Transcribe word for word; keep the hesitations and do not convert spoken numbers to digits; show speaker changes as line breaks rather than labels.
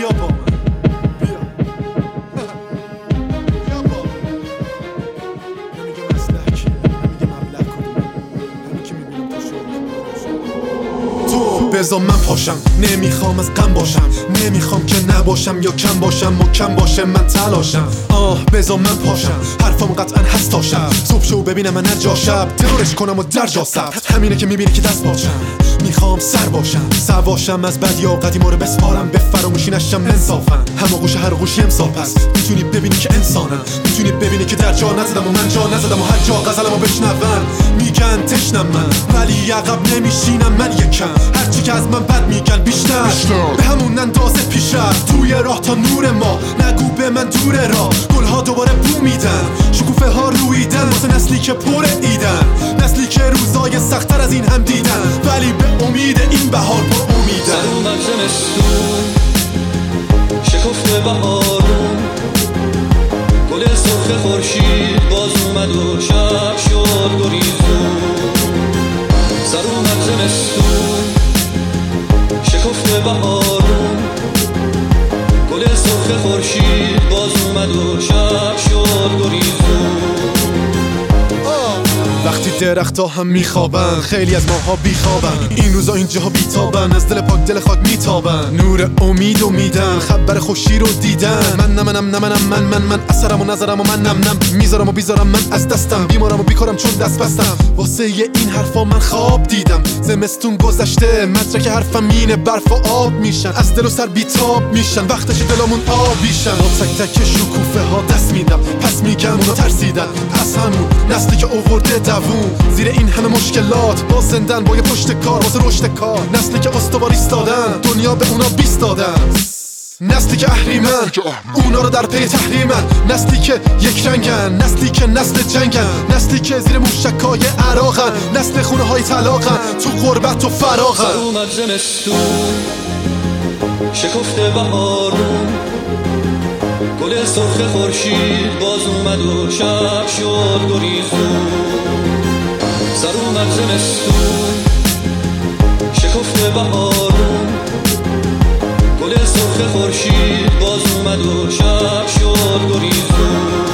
بیا با من بیا بیا با من. نمیگه مسلک نمیگه مبلغ کدوم همین که میبینم تو شد تو بذار من پاشم نمیخوام از غم باشم نمیخوام که نباشم یا کم باشم محکم باشه من تلاشم آه بذار من پاشم حرفام قطعا هست تا شب صبح شو ببینم من هر جا شب ترورش کنم و در جا ثبت همینه که میبینی که دست باشم میخوام سر باشم سواشم از بدی و قدیما رو بسپارم به فراموشی نشم انصافم همه گوشه هر گوشی امسال پس میتونی ببینی که انسانم میتونی ببینی که در جا نزدم و من جا نزدم و هر جا غزلمو بشنون میگن تشنم من ولی عقب نمیشینم من یکم هرچی که از من بد میگن بیشتر, بیشتر. به همون اندازه پیش رفت توی راه تا نور ما نگو به من دوره را گلها دوباره بو میدن شکوفه ها رویدن واسه نسلی که پر ایدن نسلی که روزای سخت‌تر از این هم دیدن ولی به امید این بهار پر امیدن
سر اومد زمستون شکفته بهارون گل سرخ خورشید باز اومد و شب شد گریزون سر اومد زمستون شکفته بهارون گل سرخ خورشید باز اومد و شب شد گریزون
وقتی درخت ها هم میخوابن خیلی از ماها بیخوابن این روزا اینجاها بیتابن از دل پاک دل خاک میتابن نور امید و میدن خبر خوشی رو دیدن من نمنم نمنم من من من اثرم و نظرم و من نم نم میذارم و بیذارم من از دستم بیمارم و بیکارم چون دست بستم واسه این حرفا من خواب دیدم زمستون گذشته مدرک حرفم مینه برف و آب میشن از دل و سر بیتاب میشن وقتش دلمون آبیشن با تک تک شکوفه ها دست میدم پس میگم اونا ترسیدن از همون نسلی که آورده دوون زیر این همه مشکلات با زندن با یه پشت کار واسه رشد کار نسلی که استوار ایستادن دنیا به اونا بیست دادن نسلی که اهریمن اونا رو در پی تحریمن نسلی که یک رنگن نسلی که نسل جنگن نسلی که زیر موشکای عراقن نسل خونه های طلاقن تو غربت و فراغن
سر اومد زمستون شکفته بهارون گل سرخ خورشید باز اومد و شب شد گریزون سر اومد زمستون شکفته بهارون گل سرخ خورشید باز اومد و شب شد گریزون